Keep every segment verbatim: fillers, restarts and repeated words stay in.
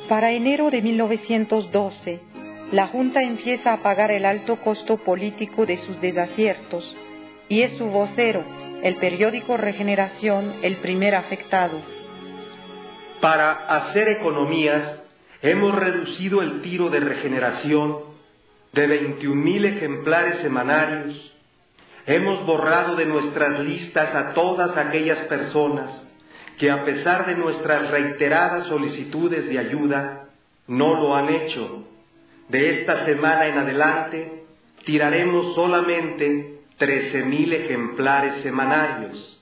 Para enero de mil novecientos doce, la Junta empieza a pagar el alto costo político de sus desaciertos y es su vocero, el periódico Regeneración, el primer afectado. Para hacer economías, hemos reducido el tiro de Regeneración de veintiún mil ejemplares semanarios. Hemos borrado de nuestras listas a todas aquellas personas que, a pesar de nuestras reiteradas solicitudes de ayuda, no lo han hecho. De esta semana en adelante, tiraremos solamente trece mil ejemplares semanarios.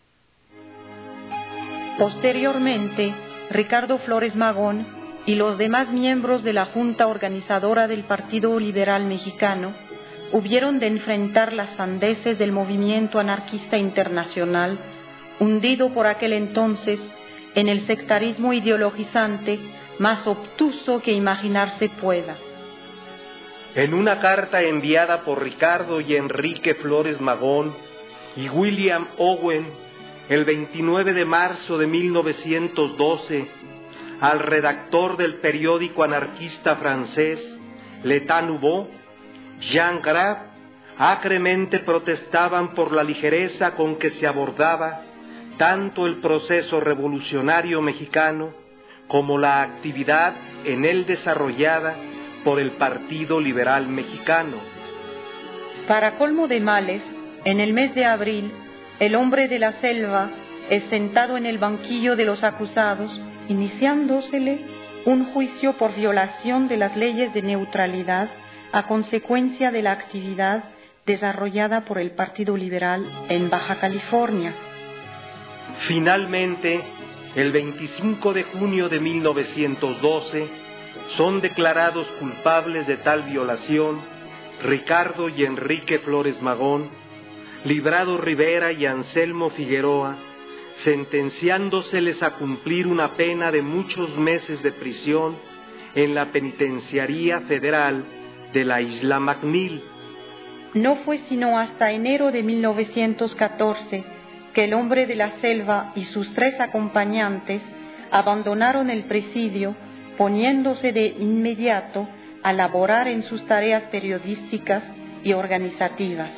Posteriormente, Ricardo Flores Magón y los demás miembros de la Junta Organizadora del Partido Liberal Mexicano hubieron de enfrentar las sandeces del movimiento anarquista internacional, hundido por aquel entonces en el sectarismo ideologizante más obtuso que imaginarse pueda. En una carta enviada por Ricardo y Enrique Flores Magón y William Owen el veintinueve de marzo de mil novecientos doce al redactor del periódico anarquista francés L'État Nouveau, Jean Grave, acremente protestaban por la ligereza con que se abordaba tanto el proceso revolucionario mexicano como la actividad en él desarrollada por el Partido Liberal Mexicano. Para colmo de males, en el mes de abril, el hombre de la selva es sentado en el banquillo de los acusados, iniciándosele un juicio por violación de las leyes de neutralidad a consecuencia de la actividad desarrollada por el Partido Liberal en Baja California. Finalmente, el veinticinco de junio de mil novecientos doce, son declarados culpables de tal violación Ricardo y Enrique Flores Magón, Librado Rivera y Anselmo Figueroa, sentenciándoseles a cumplir una pena de muchos meses de prisión en la Penitenciaría Federal de la Isla McNeil. No fue sino hasta enero de mil novecientos catorce que el hombre de la selva y sus tres acompañantes abandonaron el presidio, poniéndose de inmediato a laborar en sus tareas periodísticas y organizativas.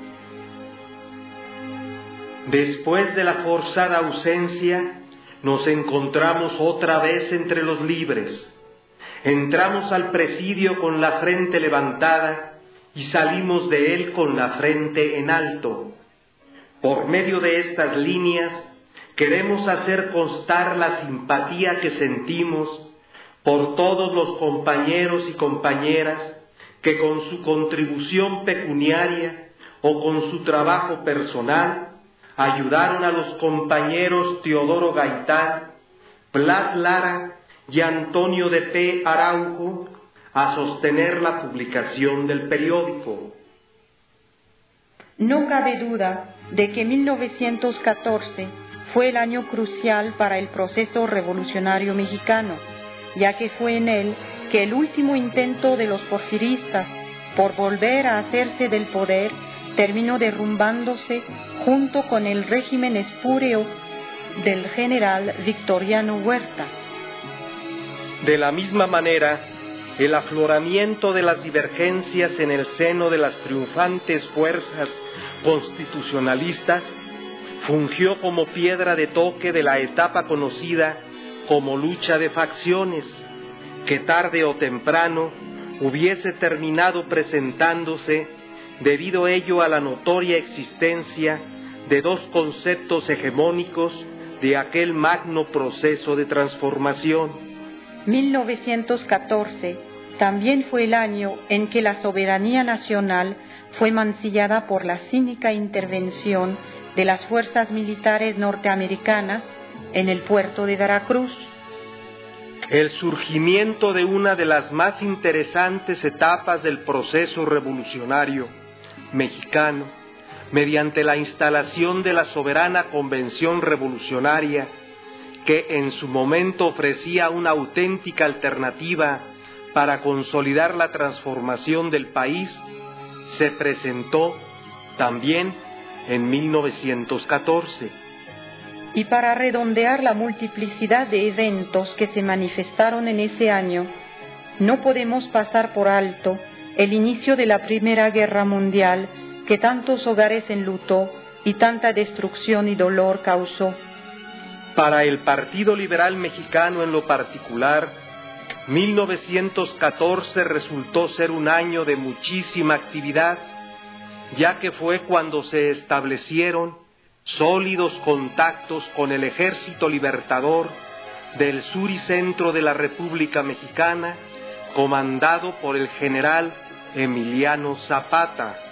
Después de la forzada ausencia, nos encontramos otra vez entre los libres. Entramos al presidio con la frente levantada y salimos de él con la frente en alto. Por medio de estas líneas, queremos hacer constar la simpatía que sentimos por todos los compañeros y compañeras que con su contribución pecuniaria o con su trabajo personal ayudaron a los compañeros Teodoro Gaitán, Blas Lara y Antonio de P. Araujo a sostener la publicación del periódico. No cabe duda de que mil novecientos catorce fue el año crucial para el proceso revolucionario mexicano, ya que fue en él que el último intento de los porfiristas por volver a hacerse del poder terminó derrumbándose junto con el régimen espúreo del general Victoriano Huerta. De la misma manera, el afloramiento de las divergencias en el seno de las triunfantes fuerzas constitucionalistas fungió como piedra de toque de la etapa conocida como lucha de facciones, que tarde o temprano hubiese terminado presentándose debido ello a la notoria existencia de dos conceptos hegemónicos de aquel magno proceso de transformación. mil novecientos catorce también fue el año en que la soberanía nacional fue mancillada por la cínica intervención de las fuerzas militares norteamericanas en el puerto de Veracruz. El surgimiento de una de las más interesantes etapas del proceso revolucionario mexicano, mediante la instalación de la soberana Convención Revolucionaria, que en su momento ofrecía una auténtica alternativa para consolidar la transformación del país, se presentó también en mil novecientos catorce. Y para redondear la multiplicidad de eventos que se manifestaron en ese año, no podemos pasar por alto el inicio de la Primera Guerra Mundial que tantos hogares enlutó y tanta destrucción y dolor causó. Para el Partido Liberal Mexicano en lo particular, mil novecientos catorce resultó ser un año de muchísima actividad, ya que fue cuando se establecieron sólidos contactos con el Ejército Libertador del sur y centro de la República Mexicana, comandado por el general Emiliano Zapata.